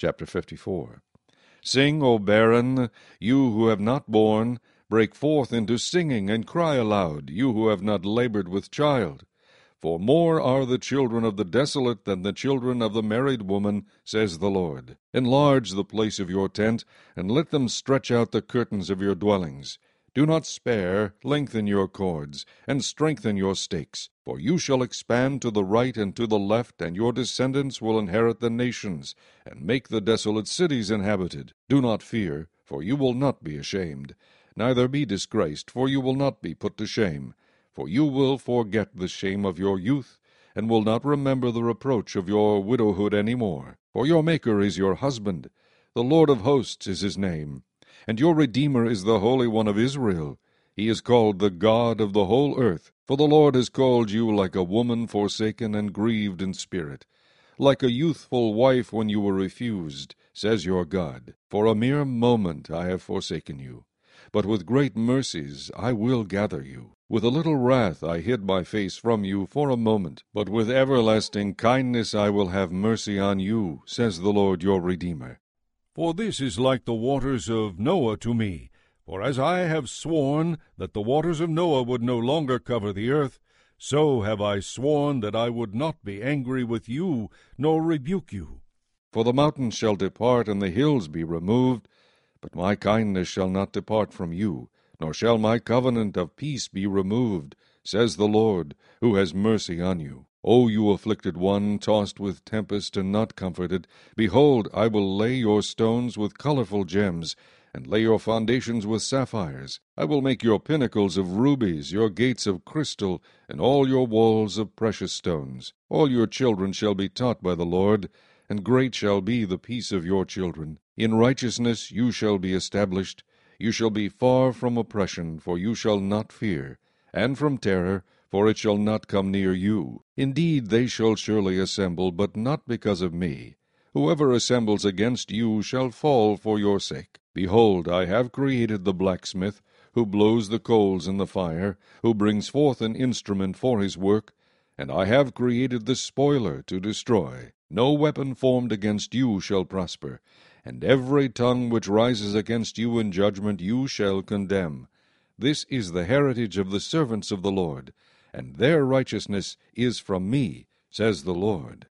Chapter 54. Sing, O barren, you who have not borne, break forth into singing, and cry aloud, you who have not labored with child. For more are the children of the desolate than the children of the married woman, says the Lord. Enlarge the place of your tent, and let them stretch out the curtains of your dwellings. Do not spare, lengthen your cords, and strengthen your stakes. For you shall expand to the right and to the left, and your descendants will inherit the nations, and make the desolate cities inhabited. Do not fear, for you will not be ashamed. Neither be disgraced, for you will not be put to shame. For you will forget the shame of your youth, and will not remember the reproach of your widowhood any more. For your Maker is your husband, the Lord of hosts is his name. And your Redeemer is the Holy One of Israel. He is called the God of the whole earth. For the Lord has called you like a woman forsaken and grieved in spirit, like a youthful wife when you were refused, says your God. For a mere moment I have forsaken you, but with great mercies I will gather you. With a little wrath I hid my face from you for a moment, but with everlasting kindness I will have mercy on you, says the Lord your Redeemer. For this is like the waters of Noah to me. For as I have sworn that the waters of Noah would no longer cover the earth, so have I sworn that I would not be angry with you, nor rebuke you. For the mountains shall depart, and the hills be removed, but my kindness shall not depart from you, nor shall my covenant of peace be removed, says the Lord, who has mercy on you. O you afflicted one, tossed with tempest and not comforted, behold, I will lay your stones with colorful gems, and lay your foundations with sapphires. I will make your pinnacles of rubies, your gates of crystal, and all your walls of precious stones. All your children shall be taught by the Lord, and great shall be the peace of your children. In righteousness you shall be established. You shall be far from oppression, for you shall not fear, and from terror, for it shall not come near you. Indeed, they shall surely assemble, but not because of me. Whoever assembles against you shall fall for your sake. Behold, I have created the blacksmith, who blows the coals in the fire, who brings forth an instrument for his work, and I have created the spoiler to destroy. No weapon formed against you shall prosper, and every tongue which rises against you in judgment you shall condemn. This is the heritage of the servants of the Lord, and their righteousness is from me, says the Lord.